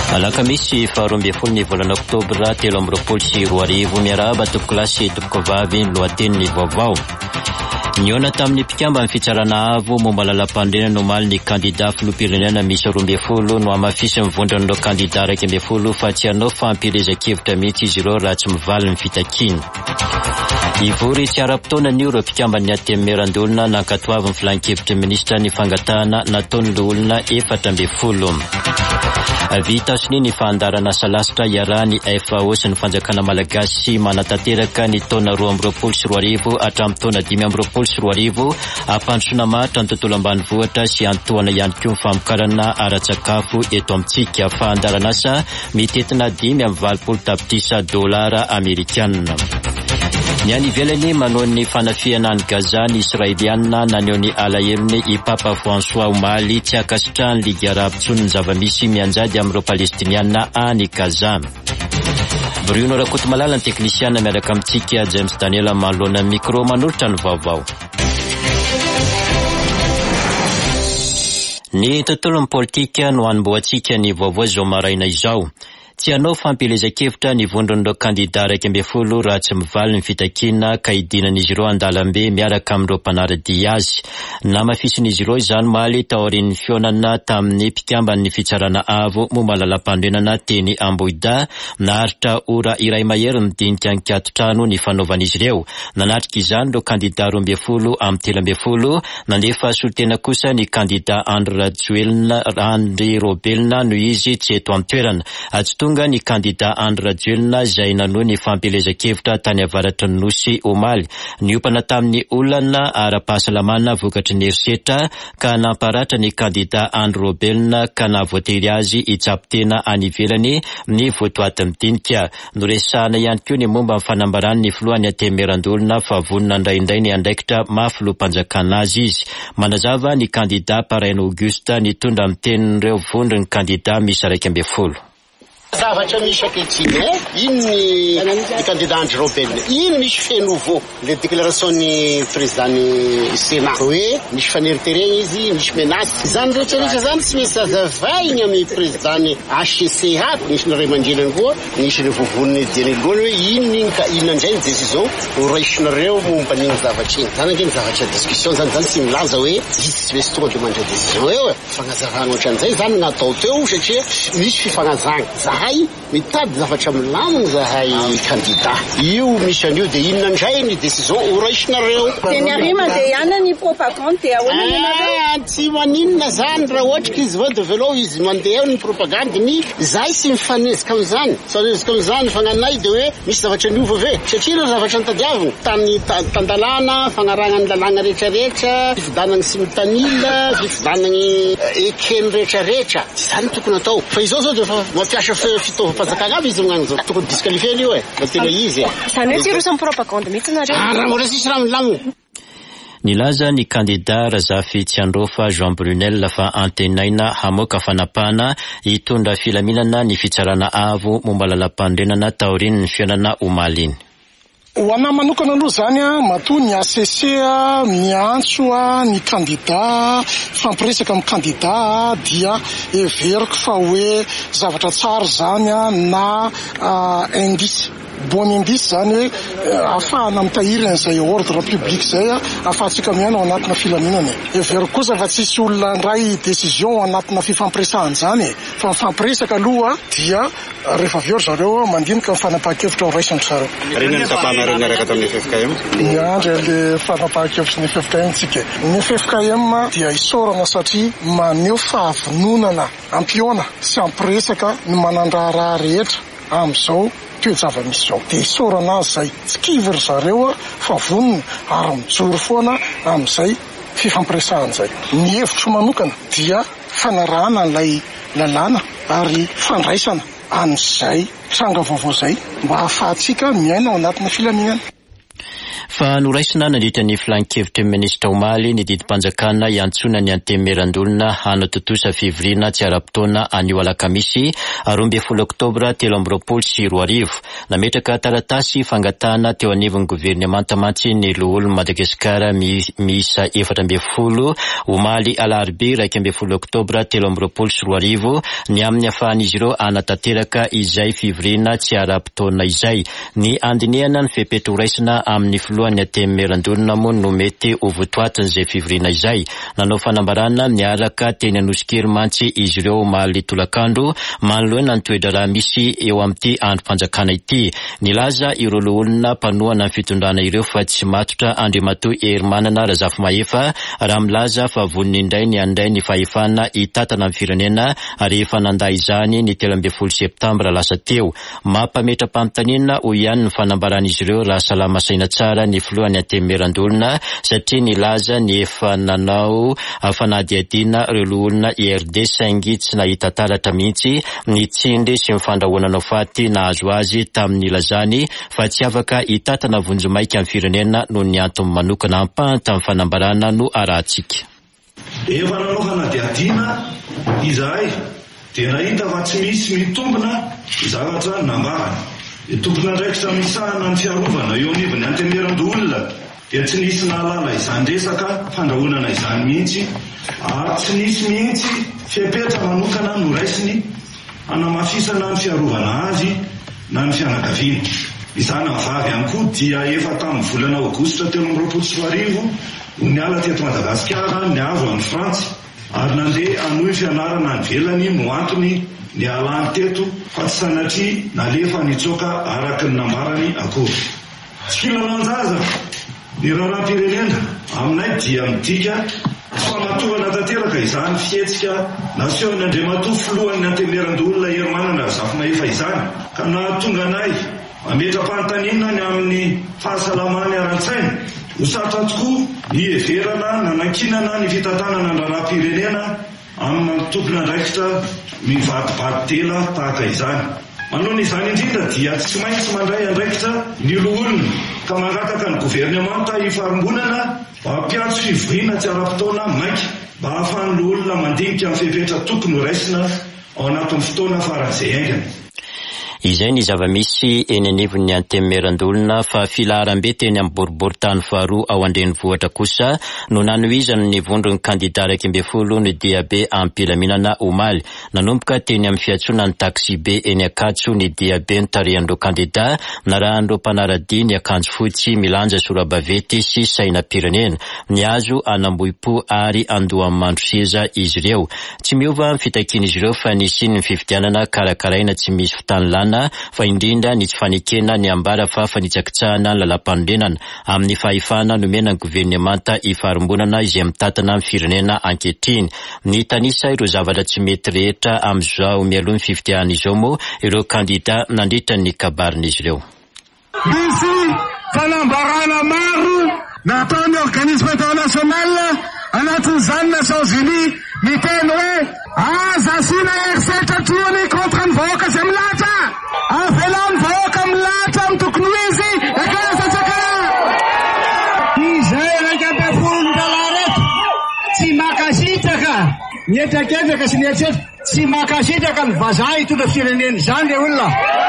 Alakamisy 12 ny volana Oktobra 2024 miarahaba tokolasy tokovavy lohateniny vaovao. Niona tamin'ny mpikamba ny fitsarana avo momba lalam-pandrenana nomaly ny kandida filoham-pirenena misy 12 no amafisy mivondran'ireo kandida 12 fa tsy hanao fampirezakevitra mihitsy izy ireo raha tsy mivaly ny fitakiny. Ivory tsy ara-potoana ny ireo mpikamba ny atemerandolona nankatoavy ny filan-kevitra ministra ny fangatahana nataon'ireo olona 14. Vita sini ny fandarana salasitra iarahany FAO sy ny fanjakana malagasy manatanteraka ny taona 2024 hatramin'ny taona 2024 ampandrosoana matra ny tontolo ambanivohitra sy antoana ihany koa ny famokarana ara-tsakafo eto amintsika. Fandarana asa mitetina 5.20 tapitrisa dolara amerikanina. Ny any ivelany manao ny fanafiana ny Gaza ny Israeliana naneho ny alahelo i Papa François Omaly tsy akasitrahany Liga Arabo ny zavamisy mianjady amin'ireo Palestiniana any Gaza. Bruno Rakotomalala ny teknisiana miaraka amintsika James Daniel manoloana micro manolotra ny vaovao. Ny tontolon'ny politika no anomboantsika ny vaovao zao maraina izao. Tsy hanao fampilezakevitra ny vondron'ireo kandida 12 raha tsy mivaly ny fitakina ka idinan'izy ireo andalambe miaraka amin'ireo mpanaradia azy. Namafisin'izy ireo izany maly taorian'ny fionana tamin'ny mpikambany fitsarana avo momba lalam-pandrenana teny Ambohida naharitra ora iray mahery nidinika ny 4 trano ny fanaovan'izy ireo. Nanatrika izany ireo kandida 12 amin'ny 13 nandefa solitena kosa ny kandida Andry Robelina no izy tsy eto amin'ny toerana. Tonga ny kandida Andry Rajoelina izay nanohy ny fampilezakevitra tany avaratry ny nosy Omaly. Niopana tamin'ny olana ara-pahasalamana vokatry ny herisetra ka namparatra ny kandida Andry Robelina ka navoatery azy hitsapitena any ivelany ny votoaty midinika. Noresahana ihany koa ny momba fanambarany ny filohan'ny atemerandolona fa vonona indraindray ny andraikitra mafilohampanjakana azy izy. Manazava ny kandida Paraina Augusta nitondra amin'ny tenin'ireo vondry ny kandida misy 12. Zavatra misy akehitriny ino ny candidat Andry Robelina, ino misy feno nouveau le déclaration'ny présidentny Sénat hoe misy faneritereny izy, misy menace zany rehetrarehetra zany tsy misy azavainy amin'ny présidentny HCCA nisy ny ray aman-dreniny koa nisy ny vovoniny diany loany hoe ino indray ny décision horaisinareo momba n'iny zavatra iny. Zany ange ny zavatra discussion zany tsy milaza hoe izy tsy misy tonga de mandray décision eo fagnazavana ohatran'izay zany natao teo satria misy fifagnazana mitady zavatra milamina zahay kandida io misy an'io de inona indray ny décision horaisinareo de ny arima de ihana ny propagande de ahoana tsy maninona zany raha ohatra izy vao de velao izy mandeha ny propagande ny zahay sy mifanezika amin'izany sanezika amin'izany fagnanay de hoe misy zavatra niova ve satria na zavatra nitadiavina tany tandalana fagnarana ny lalàna rehetrarehetra fifidanany simultanila fifidanany ekeny rehetrarehetra zany tokony atao fa izao zao de mampiasa fitaovam-panjakana aby izy magnano zao tokony disqualifier io fa tena izy zany hoe tsy rosan'ny propagande mihitsy nareo mora sisy raha milamina. Nilaza ny kandida Razafy Tsiandrofa Jean Brunel fa antenaina hamoaka fanapana hitondra filaminana ny fitsarana avo momba lalam-pandrenana taorian'ny ny fiainana Omaly. Ho ana manokana aloha zany matoa ny ACC miantso ny kandida fampiresaka amin'ny kandida dia everiko fa hoe zavatra tsara zany na indice bon indice zany hoe afahana mitahiry an'izay ordre public zay afahantsika miaina ao anatina filaminana. Everiko kosa fa tsisy olona ndray décision anatina fifampiresahana zany fa mifampiresaka aloha dia rehefa avy eo zareo mandinika ny fanapahan-kevitra raisandry zareo. Miaraka tamin'ny FFKM miandry le fanapahan-kevitry ny FFKM tsika. Ny FFKM dia isorana satria maneho fahavononana ampiona sy ampiresaka ny manandraraha rehetra amin'izao toe-java-misy zao de isorana azy zay tsy kivy zareo fa vonona ary mijoro foana amin'izay fifampiresahana zay. Ny hevitro manokana dia fanarahana an'ilay lalàna ary fandraisana an'izay tranga vaovao zay mba ahafahantsika miaina ao anatina filaminana. Fa noraisina nandritra ny filan-kevitry minisitra Omaly ny didim-panjakana iantsona ny antemerandolona hanatontosa fivoriana tsy ara-potoana anio alakamisy 12 oktobra 2024. Nametraka taratasy fangatana teo anivon'ny governemanta mantsy ny loholon'i Madagasikara miisa 12 Omaly alarobia 12 oktobra 2024 ny amin'ny afahan'izy ireo anatanteraka izay fivoriana tsy ara-potoana izay. Ny andinihana ny fepeto-raisina amin'ny filohan'ny antemerandolona moa no mety ho votoatiny izay fivoriana izay. Nanao fanambarana miaraka teny Anosikely mantsy izy ireo Omaly tolakandro manoloana ny toetra raha misy eo amin'ity androm-panjakana ity. Nilaza ireo loholona mpanohana ny fitondrana ireo fa tsy matotra Andriamatoa Hery-Manana Razafimahefa raha milaza fa voniny indray ny andray ny fahefana hitatana amin'ny firenena rehefa nanda izany ny 13 septambra lasa teo. Mampametra-pampitaniana ho ihany ny fanambaran'izy ireo raha salama saina tsara ny filohan'ny antemerandolona satria nilaza ny efa nanao fanadihadiana ireo loholona IRD saingy tsy nahita taratra mihitsy ny tsindry sy mifandrahoana faty nahazo azy tamin'ny lazany fa tsy afaka hitatana vonjomaika amin'ny firenena noho ny antony manokana ampahany tamin'ny fanambarana no arahantsika. Efa nanao fanadihadiana izahay dia nahita fa tsy misy mitombona zavatra nambarana. Tompona ndraikitra misahana ny fiarovana eo anivon'ny antemerandolona dia tsy nisy nahalala izany resaka fandrahonana izany mihitsy ary tsy nisy mihitsy fiapetra manokana noraisiny hanamafisana ny fiarovana azy na ny fianakaviana. Izany vavy ihany koa dia efa tamin'ny volana Aogositra 2024 no niala teto Madagasikara niazo any Frantsy ary nandeha hanohy fianarana ny velany no antony ny alany teto fa tsy sanatria nalefa nitsoka araka ny nambarany akory. Tsy filanan-jaza ny raharam-pirenena aminay dia midika famatoana tanteraka izany fihetsika naseho ny Andriamatoa filohan'ny antemerandolona Hery-Manana Razafimahefa izany ka nahatonga anay mametra-panontaniana ny amin'ny fahasalamany ara-tsaina. Ho sarotra tokoa ny everana nanankinana ny fitantanana ny raharam-pirenena amin'ny tompona andraikitra mivadibady tela tahaka izany. Manao izany indrindra dia tsy maintsy mandray andraikitra ny loholona ka mangataka ny governemanta hifarombonana mba hampiatso fivoriana tsy ara-potoana maika mba hahafahan'ny loholona mandinika amin'ny fepetra tokony ho raisina ao anatin'ny fotoana faran'izay aingana. Izay ny zava-misy eny anivon'ny antemerandolona fa filaharam-be teny amin'ny boriboritany faharoa ao andrenivohitra kosa no nanohizany ny vondron'ny kandida 12 ny DAB am-pilaminana Omaly. Nanomboka teny amin'ny fiantsonany taxi be eny Akatso ny DAB ny tarehan'ireo kandida narahan'ireo mpanaradia ny akanjo fotsy milanja sora-bavety sy sainam-pirenena. Niazo anambohi-po ary andohan'ny mandroseza izy ireo. Tsy miova ny fitakian'izy ireo fa nisy ny fifidianana karakaraina tsy misy fitany lana fa indrindra ny tsy fanekena ny ambara fa fanitsakitsahana ny lalam-panorenana amin'ny fahefana nomena ny governemanta hifarombonana izay mitatana amin'ny firenena ankehitriny. Ny tanisa ireo zavatra tsy mety rehetra amin'izao mialoha ny fifidian'izao moa ireo kandida nandritra ny kabarin'izy ireo. Misy fanambarana maro nataon'ny organisme international anatin'izany Nations Unies miteny hoe aza asina eritreritra trony kontra ny vahoaka izay milatra. Avela ny vahoaka milatra amin'ny tokony ho izy ekarasatsaka. Izay raika am-pefolo dalareto tsy makasitraka mietraketraka sy mieritretra tsy makasitraka ny vazaha hitondra firenena izany le olona.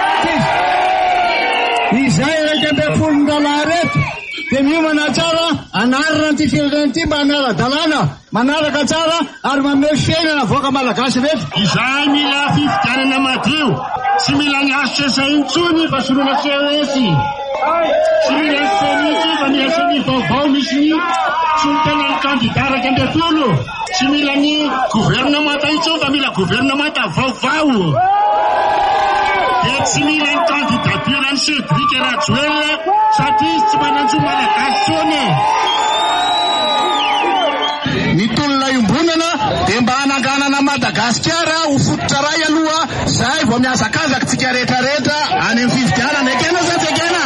Izay raika am-pefolo dalareto dia miomana tsara anarana an'ity firenena ity mba anara-dalàna manaraka tsara ary mamely fiainana voaka malagasy reto. Izay mila fifidianana madio tsy mila ny ACC intsony fa soloana CES. Tsy mila ny senity fa mila seny vaovao misy ny solontenan'ny kandida 12. Tsy mila ny gouvernemanta intsony fa mila gouvernemanta vaovao. Dia tsy mila ny candidaturany Cédric Rajoelina satria tsy manantso malagasy tsony. Ny tolona iombonana dia mba hananganana Madagasikara ho fototra ray aloha zay vao miazakazakitsika rehetrarehetra any amin'ny fifidianana ekena sa tsy ekena.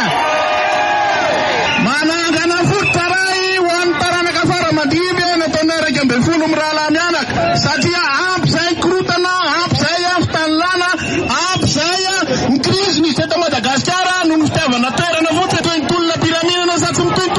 Manangana fototra ray ho an'ny taranaka faramandimby nataona 12 mirala mianaka satria ampy zay korotana, ampy zay fitanilana, ampy zay ny crise misy eto Madagasikara no ny fitiavana toerana fotsy toy ny tolona piramidana sa tsy mitoy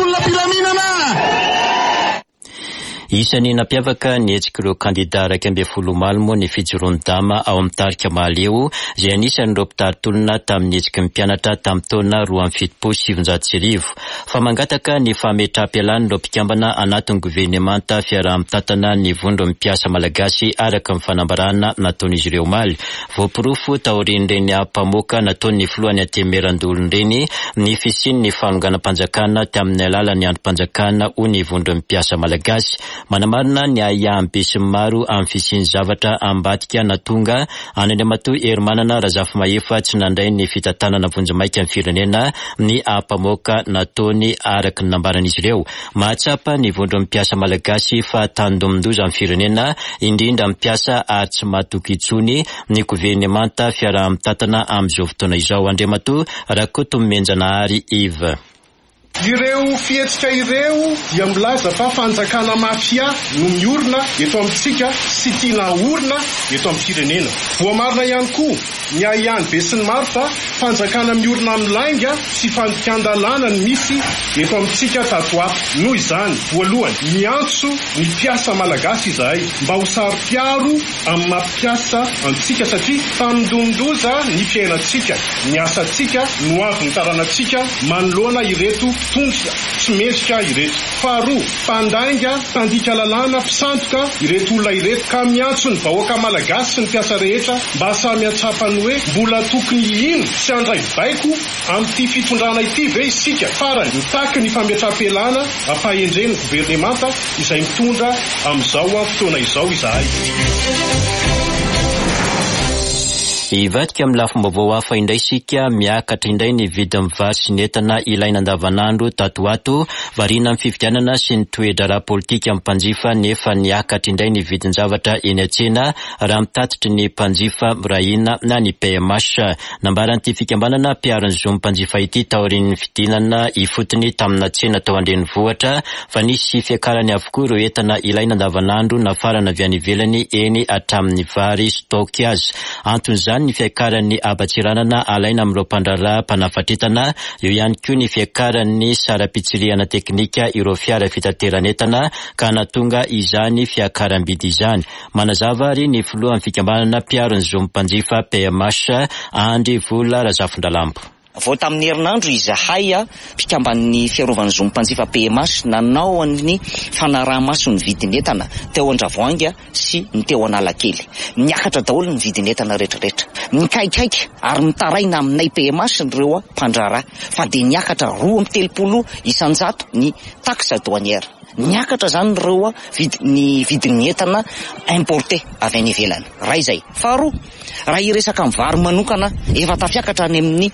Isany nampiavaka ny hetsika kandida 12 moa ny fijoroan-dama ao amin'ny tarika Mahaleo izay anisan'ireo mpitaritolona tamin'ny hetsika mpianatra tamin'ny taona 2007. Fa mangataka ny fametraha-pialana ireo mpikambana anatin'ny governemanta fiaraha-mitatana ny vondro mpiasa malagasy araka ny fanambarana nataon'izy ireo omaly. Voapirofo taorian'ireny mpamoaka nataon'ny filohan'ny Antemerandolon'ireny ny fisian'ny fanonganam-panjakana tamin'ny alalan'ny androm-panjakana ho ny vondro mpiasa malagasy. Manamarina ny ahambesy maro amin'ny fisian'ny zavatra ambadika natonga Andriamatoa Hermanana Razafy-Mahefa tsy nandray ny fitantanana vonjimaika amin'ny firenena ny mpamoaka nataony araka ny nambaran'izy ireo. Mahatsapa ny vondro mpiasa malagasy fa tandomindoza amin'ny firenena indrindra mpiasa ary tsy mahatoky intsony ny governemanta fiaraha-mitatana amin'izao fotoana izao. Andriamatoa Rakotomenjanahary Iva. Ireo fihetsika ireo dia milaza fa fanjakana mafia no miorina eto amintsika sy tiana orina eto amin'ny firenena. Voamarina ihany koa ny ahihany be sy ny maro fa fanjakana miorina amin'ny lainga sy fandikan-dalàna ny misy eto amintsika tato ato. Noho izany, voalohany, miantso ny mpiasa malagasy izahay mba ho saro-piaro amin'ny mampiasa antsika satria tamindondoza ny fiainantsika, ny asantsika no avy ny taranantsika manoloana ireto tongotra tsy mendrika ireto. Faharoa, mpandainga, tandika lalàna, mpisandoka ireto olona ireto ka miantso ny vahoaka malagasy sy ny mpiasa rehetra mba samy atsapany hoe mbola tokony ino sy andray baiko amin'ity fitondrana ity ve isika. Farany mitaky ny fametraha-pialana ampahendren'ny governemanta izay mitondra amin'izao fotoana izao izahay. Ivadika amin'ny lafim-baovao hafa indray sika miakatra indray ny vidin'ny vary sy ny entana ilaina andavanandro tato ato variana amin'ny fifidianana sy ny toetra ara-politika amin'ny mpanjifa nefa niakatra indray ny vidin'ny zavatra eny an-tsena raha mitatitry ny mpanjifa Rahina na ny PMH. Nambaran'ity fikambanana piaran'ny zo mpanjifa ity taorian'ny fidinana ifotony tamina tsena tao Andrenivohitra fa nisy fiakarany avokoa ireo entana ilaina andavanandro nafarana avy any ivelany eny hatramin'ny vary stock azy. Anton'izany ny fiakaran'ny abatsiranana alaina amin'ireo mpandraraha mpanafatretana, eo ihany koa ny fiakaran'ny sara-pitsiriana teknika ireo fiara fitateranetana ka natonga izany fiakaram-bidy izany. Manazava ary ny filohan'ny fikambanana piaron'ny zo mpanjifa PMH Andry Vola Razafin-Dralambo. Vao tamin'ny herinandro izahay mpikamban'ny fiarovana zo mpanjifa PMH nanao ny fanaraha-maso ny vidin'entana teo Andravoahangy sy ny teo Analakely. Niakatra daholo ny vidin'entana rehetrarehetra. Mikaikaiky ary mitaraina aminay PMH ireo mpandraraha fa dia niakatra 230 isanjato ny taxe douanière. Niakatra zany ireo ny vidin'ny entana importé avy any ivelany. Raha izay. Faharoa, raha iresaka amin'ny vary manokana efa tafiakatra any amin'ny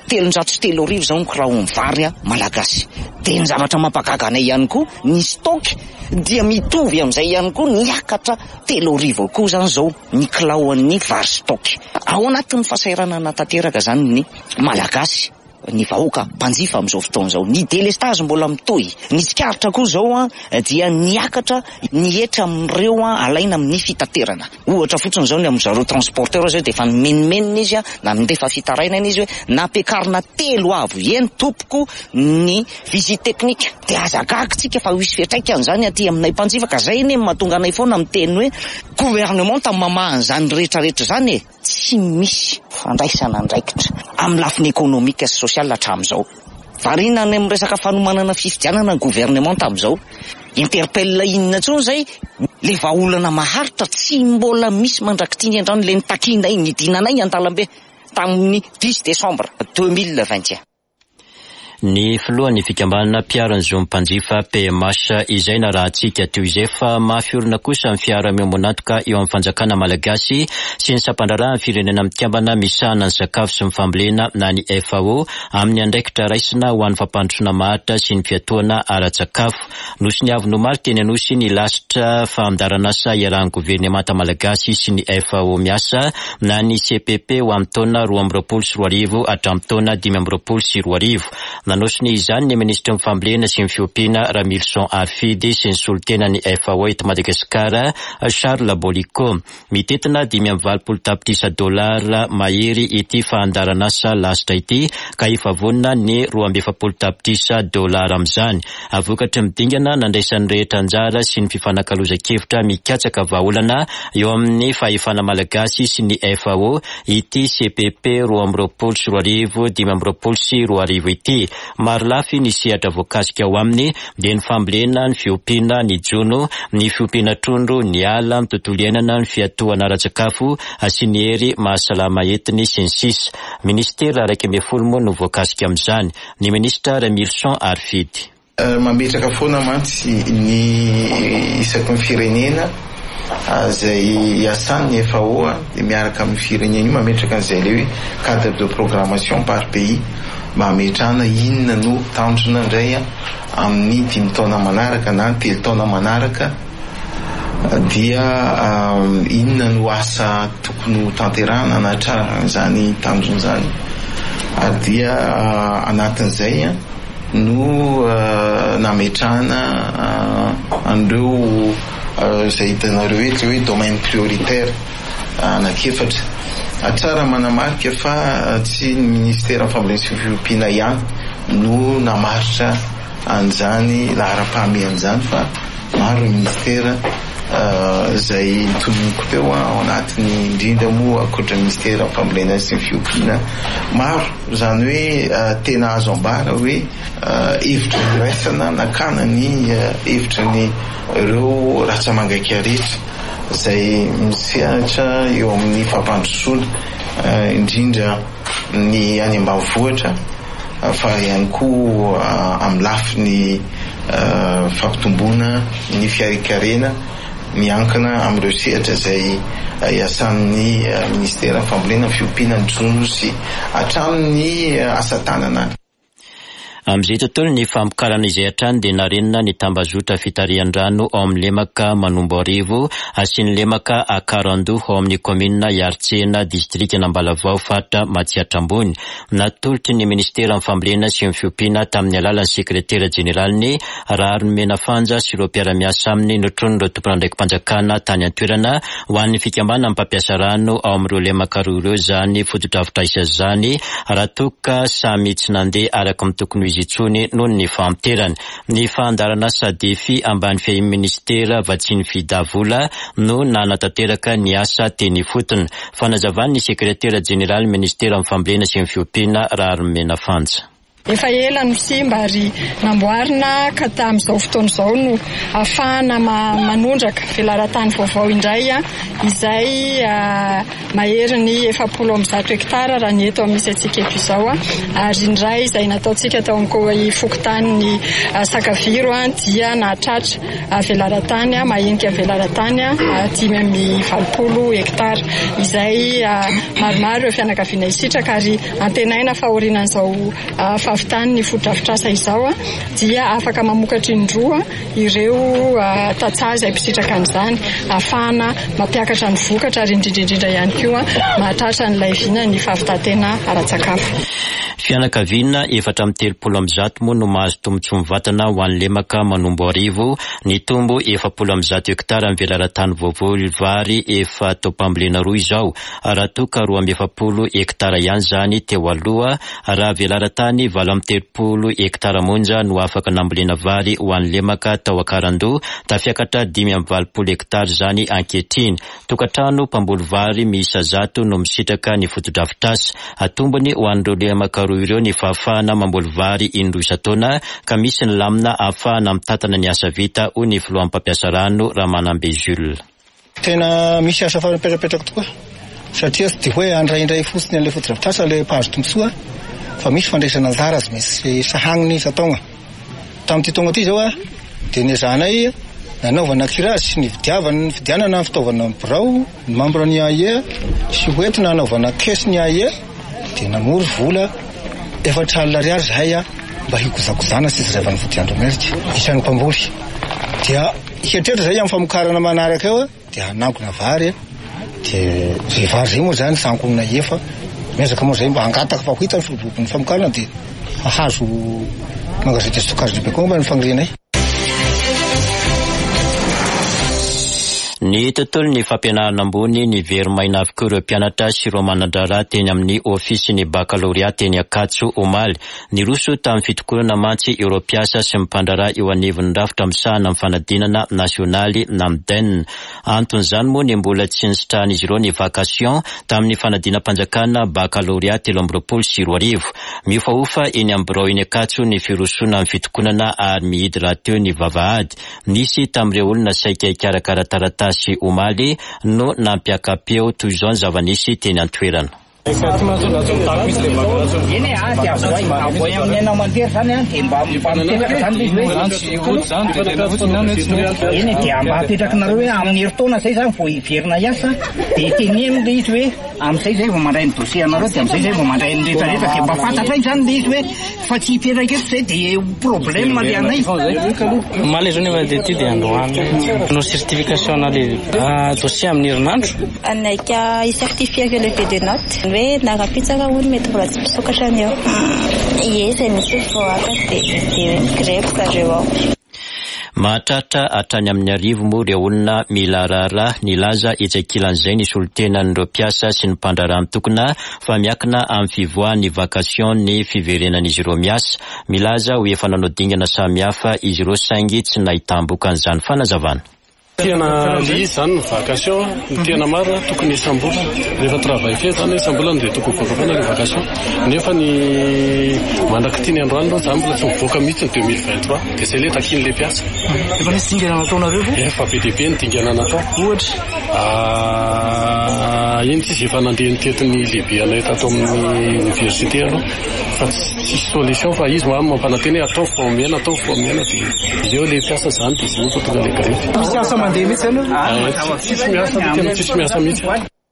330 zao ny kirao vary malagasy. Dia ny zavatra mampagaga anay ihany koa ny stock dia mitovy amin'izay ihany koa niakatra 300 koa zany zao ny kilao an'ny vary stock. Ao anatin'ny fahasairana natanteraka zany ny malagasy ny vahoaka mpanjifa amin'izao fotoana zao. Ny délestage mbola mitohy. Ny tsikaritra koa zao dia niakatra nietra amin'ireo alaina amin'ny fitaterana. Ohatra fotsiny zao ny amin'izareo transporteur zao dia efa menimenina izy na mindefa fitarainana izy hoe napekarina 3 avo eny tompoko ny visite technique. Dia azagagitsika fa hisy fiatraikany zany aty aminay mpanjifa ka zay eny mahatonga anay foana miteny hoe gouvernement tamamahany zany rehetrarehetra zany tsy misy fandraisana andraikitra amin'ny lafiny ekonomika sy sosial hatramin'izao. Variana any amin'ny resaka fanomanana fifidianana ny gouvernement tamin'izao. Interpelle inona intsony zay le vahaolana maharitra tsy mbola misy mandrakitiny andrano le nitakinay nidinanay Antalambe tamin'ny 10 décembre 2021. Ny filohan'ny fikambanana piaron'ny zo mpanjifa PMH izay na raha antsika teo izay fa mafiorina kosa amin'ny fiara-miomonantoka eo amin'ny fanjakana malagasy sy ny sampandraraha ny firenena mikambana misahana ny sakafo sy ny fambolena na ny FAO amin'ny andraikitra raisina ho an'ny fampandrosoana maharitra sy ny fiatoana ara-tsakafo. Nosy ny avy nomaly teny anosy ny lasitra famandaran'asa iarahan'ny governemanta malagasy sy ny FAO miasa na ny CPP ho amin'ny taona 2024 hatramin'ny taona 2025. Nanosiny izany ny ministra mifambolena sy ny fiompiana Ramilson Arfidy sy ny solitenany FAO eto Madagasikara Charles Boliko. Mitetina $220 mahery ity fahandaran'asa lasitra ity ka ifavonina ny $270 amizany. Avokatra midingana nandraisan'ny rehetra anjara sy ny fifanakaloza-kevitra mikatsaka vahaolana eo amin'ny fahefana malagasy sy ny FAO ity CPP 2025 ity. Maro lafy ny sehatra voakasika ao aminy dia ny fambolena, ny fiompiana, ny jono, ny fiompiana trondro, ny ala, ny tontolo iainana, ny fiatohana ara-tsakafo sy ny hery mahasalama entiny sy ny sisa. Ministera 12 moa no voakasika amin'izany. Ny ministra Ramilson Arfidy. Mametraka foana mantsy ny isaky ny firenena zay iasan'ny FAO dia miaraka amin'ny firenena io mametraka an'izay le hoe cadre de programmation par pays, mametrana inona no tandrona indray amin'ny 5 taona manaraka na 3 taona manaraka, dia inona no asa tokony ho tanterahana anatrarana izany tandrona izany, ary dia anatin'izay no nametrahana andreo zay hitanareo eto hoe domaine prioritaire anakefatra. Tsara manamarika fa tsy ny ministera fambolena sy fiompiana ihany no namaritra an'izany lahara-pahamehana an'izany, fa maro ny ministera zay toloniko teo ao anatiny, indrindra moa ankoatra ministera fambolena sy fiompiana maro, zany hoe tena azo ambara hoe hevitra iraisana nakana ny hevitra ny ireo ratsamangaiky rehetra zay misehatra eo amin'ny fampandrosoana, indrindra ny any ambanivohitra, fa ihany koa amin'ny lafiny fampitomboana ny fiarikarena miankina amin'ireo sehatra zay iasan'ny ministera fambolena fiompiana ny jono sy hatramin'ny asa tanana. Amin'izay tontolo ny famokarana izay hatrany dia narenina ny tambazotra fitarihan-drano ao amin'ny lemaka Manombo Arivo sy ny lemaka Akarandoha ao amin'ny komina Iaritsena distrikta Ambalavao fatra Matsiatra Ambony. Natolotry ny ministera amin'ny fambolena sy ny fiompiana tamin'ny alalan'ny sekretera jeneraliny Raharonimena Fanja sy ireo mpiara-miasa aminy notronin'ireo tompon'andraiki-panjakana tany an-toerana ho an'ny fikambana amin'ny mpampiasa rano ao amin'ireo lemaka roa ireo zany foto-drafitr'aisa zany raha toka samy tsy nandeha araka amin'ny tokony izy itsony noho ny famterana. Ny fahandarana sadefy ambany fehy ministera Vatsiny Fidavola no nanatanteraka ny asa teny fotony. Fanazavany ny sekretera jeneral ministera amin'ny fambolena sy ny fiompiana Raharonimena Fanja. Efa ela no simba ary namboarina ka tamin'izao fotoana izao no ahafahana manondraka velaran-tany vaovao indray izay mahery ny 700 hektara raha ny eto misy antsika eto izao, ary indray izay nataontsika tao amin'ny fokotany ny Sakaviro dia nahatratra velaran-tany mahenika velaran-tany 520 hektara izay maromaro eo fianakaviana isitraka, ary antenaina fahorinan'izao fafitany ny foto-drafitr'asa izao dia afaka mamokatra indroa ireo tantsaha izay mpitsitraka an'izany, ahafahana mampiakatra ny vokatra ary indrindrindrindra ihany koa mahatratra ny laivina ny fahavitatena ara-tsakafo. Fianakaviana 430 moa no mahazo tombotsoa mivatana ho an'ny lemaka Manombo Arivo. Ny tombo 410 hektara amin'ny velaran-tany vaovao vary efa tao mpambolena roa izao, raha toka 270 hektara ihany zany teo aloha, raha velaran-tany 730 hektara monja no afaka nambolena vary ho an'ny lemaka tao Akarandoha, tafiakatra 520 hektara zany ankehitriny. Tokantrano mpamboly vary miisa 100 no misitraka ny foto-drafitr'asa. Atombony ho an'ireo lemaka roa ireo ny fahafahana mamboly vary indroa isan-taona ka misy ny lamina ahafahana mitatana ny asa vita ho ny filohan'ny mpampiasa rano Ramanambe Jules. Tena misy asa fanapetrapetraka tokoa satria tsy dia hoe andraindray fotsiny an'ilay foto-drafitr'asa ilay mpahazo tombotsoa, fa misy fandraisana anjara azy misy sahaniny isan-taona. Tamin'ity taona ity zao dia ny zanay nanaovana kirazy sy ny fidianana fitaovana birao, ny membre ny AIE sy hoentina nanaovana kesy ny AIE, dia namory vola 400 ariary zahay mba hikozakozana sy izay vanifodiandro merika isan'ny mpamboly. Dia hiatrehitra zay amin'ny famokarana manaraka eo dia hanangona vary, dia zay vary zay moa zany sankonina efa miezaka moa zay mba angataka fa ho hitany ny famokarana dia hahazo magazety stockage be koa mba ny fagnirenay. Ny tontolon'ny fampianarana ambony ny verimaina avokoa ireo mpianatra sy ireo manandrara teny amin'ny ofisiny baccalauréat teny Akatso omaly. Ny roso tamin'ny fitokonana mantsy ireo mpiasa sy mipandrara eo anivon'ny rafitra misahana amin'ny fanadinana nasionaly NAMDEN. Anton'izany moa ny mbola tsy nisitrahan'izy ireo ny vakasion tamin'ny fanadinam-panjakana baccalauréat 2024. Miofaofa eny amin'ny birao eny Akatso ny firosona amin'ny fitokonana ary mihidy raha teo ny vavahady. Nisy tamin'ireo olona saika ikarakara tarata sy omaly no nampiakapeo toy izao ny zava-nisy teny an-toerana. Eny dia mba apetrakinareo hoe amin'ny herintaona zay zany vao hiverina hiasa dia tenemy le izy hoe amin'izay zay vao mandray ny dosie anareo dia amin'izay zay vao mandray ny rehetrarehetra dia mba fantatra iny zany le izy hoe fa tsy hipetraka eto zay dia problème le anay. Malaise au niveau d'études androany no certification na le dossier amin'ny herinandro anaika i-certifier que le de note hoe nakapitsaka ony mety mbola tsy misokatra any eo ie zay misy voaka dia grep zareo ao. Mahatratra hatrany amin'ny arivo moa ireo olona mila raharaha nilaza hetsakilan'izay ny solotenan'ireo mpiasa sy ny mpandrarah mitokona fa miakina amin'ny fivoahan'ny vakasion ny fiverenan'izy ireo miasa. Milaza ho efa nanao dingana samihafa izy ireo saingy tsy nahitambokan'izany fanazavana. Tena le izy zany ny vakasion ny tena marina tokony isambola rehefa travail fait zany isambola dia tokony voakafana ny vakasion nefa ny mandraky tiany androany aloha zany mbola tsy mivoaka mihitsy ny 2023 dia zay le takiny le mpiasa. Efa nisy dingana nataonareo ve? Efa be dia be ny dingana natao. Ohatra iny tsisy efa nandeha nytetiny lehibe anay tato amin'ny université aloha fa tsisy solution fa izy mampananteny atao fomena dia eo le mpiasa zany dia zay tonga le grefy. Mandeha mihitsy tena tsisy miasa mihitsy.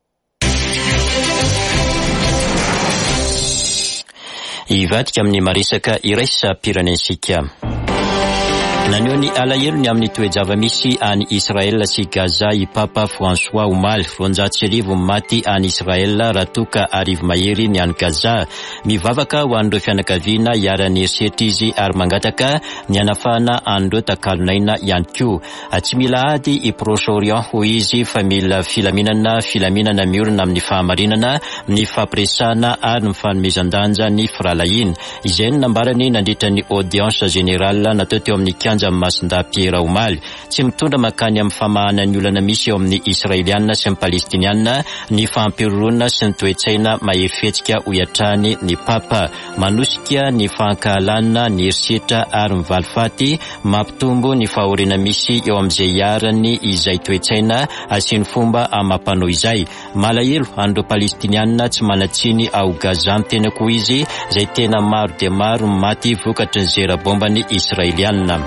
Ivadika amin'ny maresaka iraisam-pirenensika. Naneo ny alahelo amin'ny toe-java-misy any Israel sy Gaza i Papa François omaly 200,000 maty any Israel raha toka arivo mahery ny any Gaza. Mivavaka ho an'ireo fianakaviana hiara-ny erisetra izy ary mangataka ny anafahana an'ireo takalonaina ihany koa. Tsy mila ady i Proche-Orient ho izy fa mila filaminana miorina amin'ny fahamarinana, ny fampiresana ary ny fanomezan-danja ny firalahina. Izay no nambarany nandritra ny audience générale natao teo amin'ny Masinda Pierre omaly. Tsy mitondra makany amin'ny famahana ny olana misy eo amin'ny Israeliana sy ny Palestiniana ny fampirorona sy ny toe-tsaina mahefetsika ho iatrany ny Papa. Manosika ny fankahalana ny erisetra ary ny valifaty mampitombo ny fahoriana misy eo amin'izay iarany izay toe-tsaina sy ny fomba amampanao izay. Malahelo an'ireo Palestiniana tsy manatsiny ao Gaza tena koa izy izay tena maro dia maro maty vokatry ny zera-bombany Israeliana.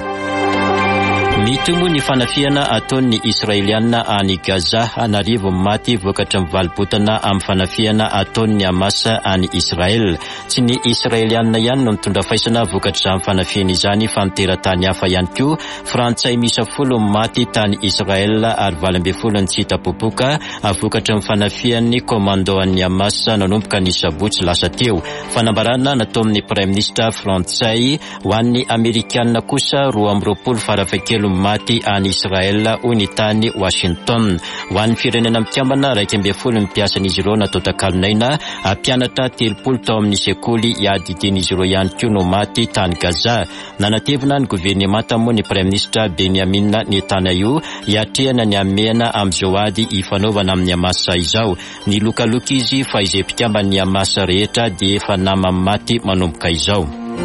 Mitombo ny fanafiana ataon'ny Israeliana any Gaza anarivo maty vokatry ny valibotana amin'ny fanafiana ataon'ny Hamas any Israel. Tsy ny Israeliana ihany no mitondra faisana vokatry izany fanafiana izany fa mitera-tany hafa ihany koa. Frantsay misa 10 maty tany Israel ary 20 ny tsy hita-popoka vokatry ny fanafian'ny komando an'ny Hamas nanomboka ny sabotsy lasa teo. Fanambarana natao amin'ny Prime Ministre Frantsay ho an'ny Amerikanina kosa 20 farafakelo maty any Israel ho ny tany Washington. Ho an'ny firenena mikambana 12 mpiasan'izy ireo natao takalonaina, mpianatra 30 tao amin'ny sekoly iadidian'izy ireo ihany koa no maty tany Gaza. Nanatevina ny gouvernemanta moa ny Prime Ministre Benjamin Netanyahu hiatrehana ny ameana amin'izao ady hifanaovana amin'ny Hamas izao. Ny lokaloka izy fa izay mpikambany Hamas rehetra dia efa nama maty manomboka izao.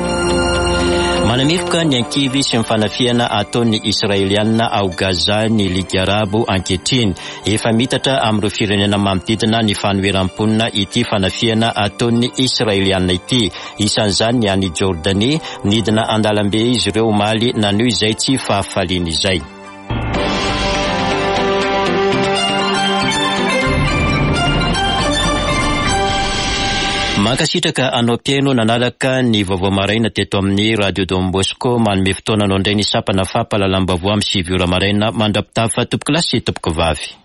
Manamiroka ny ankivy sy ny fanafiana ataon'ny Israeliana ao Gaza ny Liga Arabo ankehitriny. Efa mitatra amin'ireo firenena manodidina ny fanoeram-ponina ity fanafiana ataon'ny Israeliana ity. Isan'izany ny any Jordanie, nidina andalambe izy ireo omaly naneo izay tsy fahafaliana izay. Mankasitraka anao pieno nanaraka ny vaovao maraina teto amin'ny Radio Don Bosco manome fotoana anao indray ny sapana fampahalalam-baovao amin'ny 7 ora maraina mandrapitafa tompoko lasy tompoko vavy.